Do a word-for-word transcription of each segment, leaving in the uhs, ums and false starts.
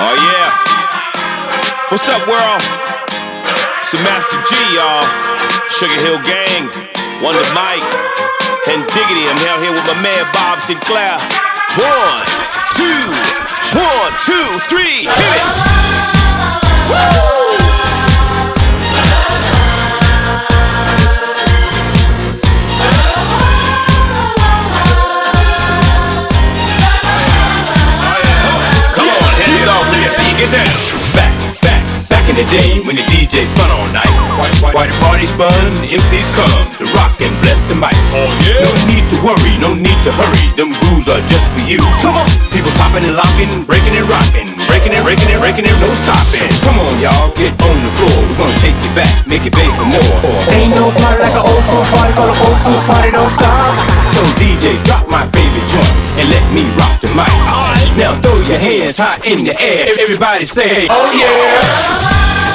Oh yeah. What's up, world? It's the Master G, y'all. Sugar Hill Gang, Wonder Mike, and Diggity. I'm out here with my man Bob Sinclair. One, two, one, two, three, hit it! Woo! Get down. Back, back, back in the day when the D J spun all night. Why the party's fun, the M Cs come to rock and bless the mic. Oh yeah. No need to worry, no need to hurry. Them grooves are just for you. Come on, people popping and locking, breaking and rocking, breaking and breaking and breaking and no stopping. Come on, y'all, get on the floor. We're gonna take you back, make it big for more. Ain't no party like an old school party, call an old school party, don't stop. So D J, drop my favorite joint and let me rock the mic. Alright, now throw your hands high in the air. Everybody say, oh yeah.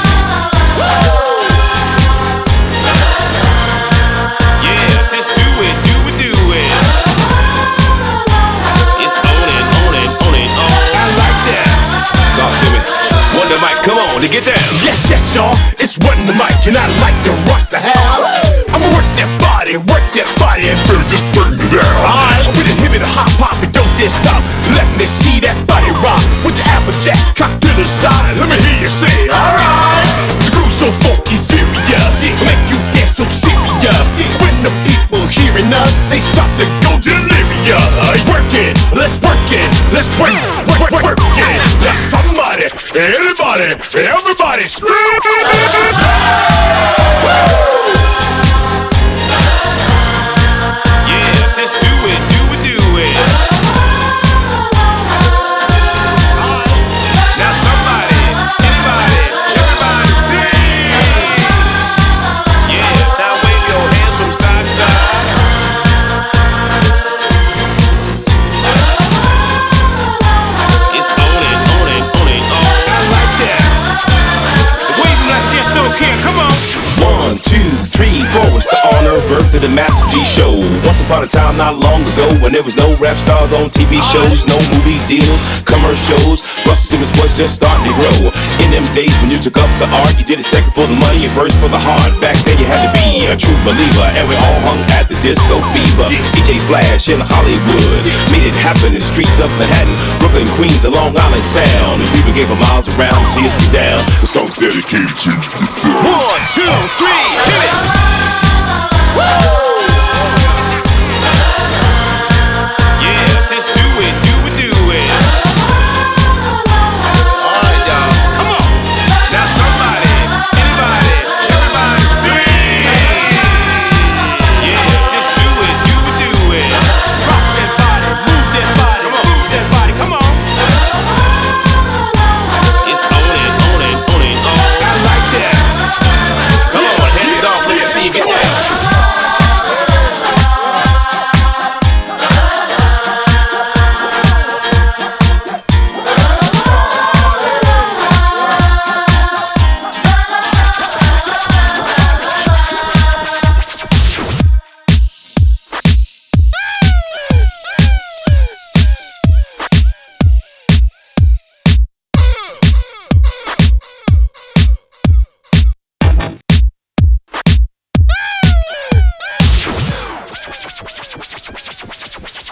Come on, to get down. Yes, yes, y'all. It's Wonder Mike, and I like to rock the house. I'ma work that body, work that body, and better just turn it down. Alright, with a hip and a hop hop, and don't dare stop. Let me see that body rock with the Applejack cock to the side. Let me hear you say, alright. The groove's so funky, furious, make you dance so serious. When the people hearing us, they start to go delirious. Work it, let's work it, let's work, work, work, work it. Now somebody, anybody, everybody scream! Yeah, just do it, do it, do it. Now somebody, anybody, everybody sing! Yeah, time wave your hands from side to side. It's on it, on it, on it, on. I like that. Wave like this, don't care, come on. One, two, three, four. It's the honor, birth of the Master G show. Once upon a time, not long ago, when there was no rap stars on T V shows, no movie deals, commercials. Russell Simmons was just starting to grow. In them days when you took up the art, you did it second for the money and first for the heart. Back then you had to be a true believer, and we all hung at the disco fever. D J Flash in Hollywood made it happen in the streets of Manhattan, Brooklyn, Queens, and Long Island Sound. And people gave a miles around to see us get down. The song's dedicated to you. One, two, three, hit it! Woo! Yeah, just do it, do it, do it. Alright, y'all, come on. Now somebody, anybody, everybody sing. Yeah, just do it, do it, do it. Rock that body, move that body, move that body, come on. It's on it, on it, on it, on. I like that. Come on, hand it off, let me see you get down. Thank you.